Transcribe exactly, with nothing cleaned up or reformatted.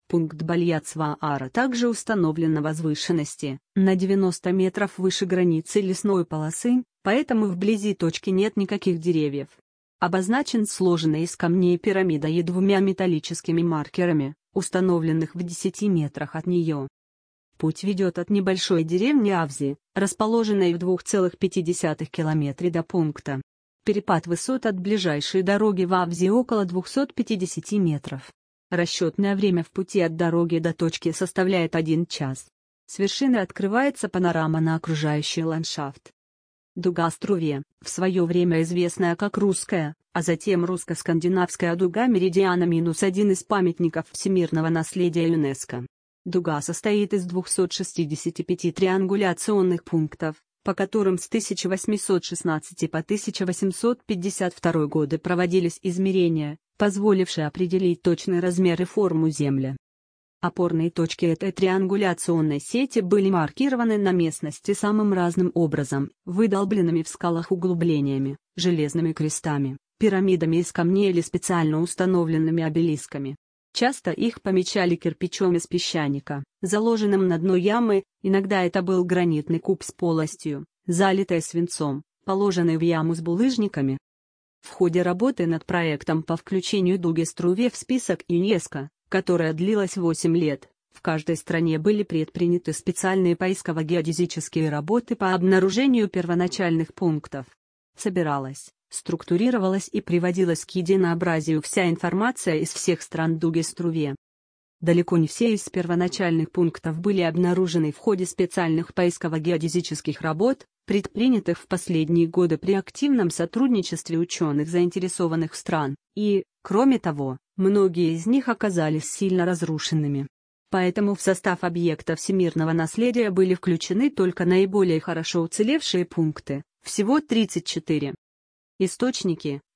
Пункт Бальяцва-Ара также установлен на возвышенности, на девяносто метров выше границы лесной полосы, поэтому вблизи точки нет никаких деревьев. Обозначен сложенной из камней пирамидой и двумя металлическими маркерами, установленных в десяти метрах от нее. Путь ведет от небольшой деревни Авзи, расположенной в двух целых пяти десятых километре до пункта. Перепад высот от ближайшей дороги в Авзи около двухсот пятидесяти метров. Расчетное время в пути от дороги до точки составляет один час. С вершины открывается панорама на окружающий ландшафт. Дуга Струве, в свое время известная как русская, а затем русско-скандинавская дуга Меридиана минус один из памятников всемирного наследия ЮНЕСКО. Дуга состоит из двухсот шестидесяти пяти триангуляционных пунктов, по которым с тысяча восемьсот шестнадцатого по тысяча восемьсот пятьдесят второй годы проводились измерения, позволившие определить точный размер и форму Земли. Опорные точки этой триангуляционной сети были маркированы на местности самым разным образом: выдолбленными в скалах углублениями, железными крестами, пирамидами из камней или специально установленными обелисками. Часто их помечали кирпичом из песчаника, заложенным на дно ямы, иногда это был гранитный куб с полостью, залитой свинцом, положенный в яму с булыжниками. В ходе работы над проектом по включению дуги Струве в список ЮНЕСКО, которая длилась восемь лет, в каждой стране были предприняты специальные поисково-геодезические работы по обнаружению первоначальных пунктов. Собиралась, структурировалась и приводилась к единообразию вся информация из всех стран дуги Струве. Далеко не все из первоначальных пунктов были обнаружены в ходе специальных поисково-геодезических работ, предпринятых в последние годы при активном сотрудничестве ученых заинтересованных стран, и, кроме того, многие из них оказались сильно разрушенными. Поэтому в состав объекта всемирного наследия были включены только наиболее хорошо уцелевшие пункты, всего тридцать четыре. Источники.